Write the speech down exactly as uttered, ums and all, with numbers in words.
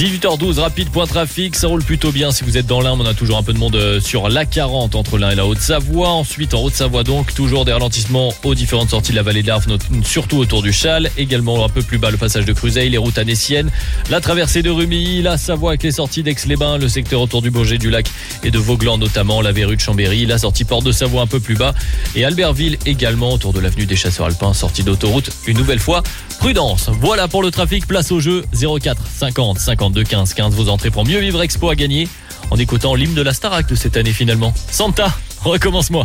dix-huit heures douze, rapide point trafic, ça roule plutôt bien si vous êtes dans l'Ain, on a toujours un peu de monde sur l'A quarante entre l'Ain et la Haute-Savoie. Ensuite en Haute-Savoie donc, toujours des ralentissements aux différentes sorties de la vallée de l'Arve, surtout autour du Châle. Également un peu plus bas le passage de Cruzeil, les routes annéciennes, la traversée de Rumilly, la Savoie avec les sorties d'Aix-les-Bains, le secteur autour du Bourget, du Lac et de Vauglan notamment, la verrue de Chambéry, la sortie Porte de Savoie un peu plus bas et Albertville également autour de l'avenue des Chasseurs Alpins, sortie d'autoroute. Une nouvelle fois, prudence. Voilà pour le trafic, place au jeu. Zéro quatre cinquante cinquante-deux quinze quinze, vos entrées pour Mieux Vivre Expo à gagner en écoutant l'hymne de la Starac de cette année finalement. Santa, recommence-moi.